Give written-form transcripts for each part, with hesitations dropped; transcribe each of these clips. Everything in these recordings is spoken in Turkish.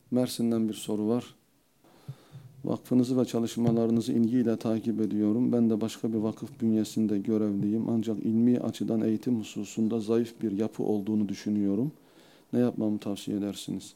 Mersin'den bir soru var. Vakfınızı ve çalışmalarınızı ilgiyle takip ediyorum. Ben de başka bir vakıf bünyesinde görevliyim. Ancak ilmi açıdan eğitim hususunda zayıf bir yapı olduğunu düşünüyorum. Ne yapmamı tavsiye edersiniz?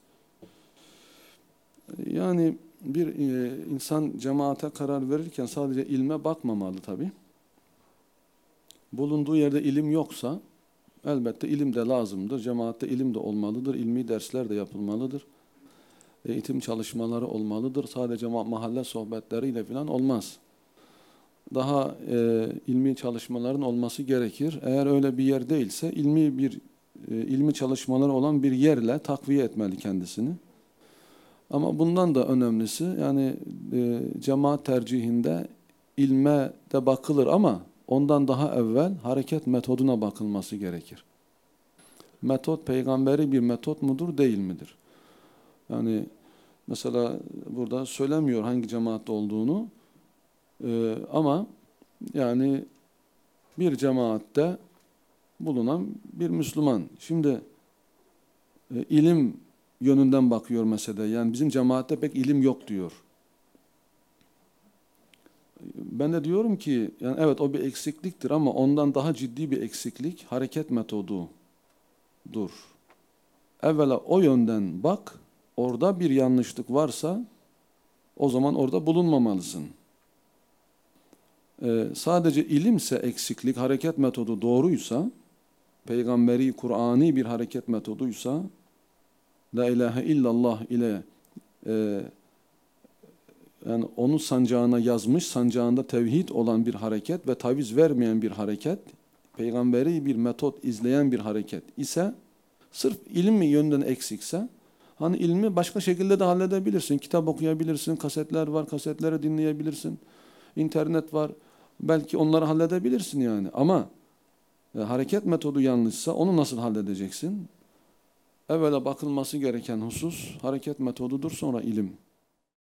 Yani bir insan cemaate karar verirken sadece ilme bakmamalı tabii. Bulunduğu yerde ilim yoksa elbette ilim de lazımdır. Cemaatte ilim de olmalıdır. İlmi dersler de yapılmalıdır. Eğitim çalışmaları olmalıdır. Sadece mahalle sohbetleriyle falan olmaz. Daha ilmi çalışmaların olması gerekir. Eğer öyle bir yer değilse ilmi çalışmaları olan bir yerle takviye etmeli kendisini. Ama bundan da önemlisi yani cemaat tercihinde ilme de bakılır ama ondan daha evvel hareket metoduna bakılması gerekir. Metot peygamberi bir metot mudur, değil midir? Yani mesela burada söylemiyor hangi cemaatte olduğunu ama yani bir cemaatte bulunan bir Müslüman. Şimdi ilim yönünden bakıyor mesele. Yani bizim cemaatte pek ilim yok diyor. Ben de diyorum ki yani evet o bir eksikliktir ama ondan daha ciddi bir eksiklik hareket metodudur. Evvela o yönden bak, orada bir yanlışlık varsa o zaman orada bulunmamalısın. Sadece ilimse eksiklik, hareket metodu doğruysa, peygamberi, Kur'ani bir hareket metoduysa, La ilahe illallah ile yani onun sancağına yazmış, sancağında tevhid olan bir hareket ve taviz vermeyen bir hareket, peygamberi bir metot izleyen bir hareket ise, sırf ilim yönden eksikse, hani ilmi başka şekilde de halledebilirsin. Kitap okuyabilirsin, kasetler var, kasetleri dinleyebilirsin, internet var. Belki onları halledebilirsin yani. Ama hareket metodu yanlışsa onu nasıl halledeceksin? Evvela bakılması gereken husus hareket metodudur, sonra ilim.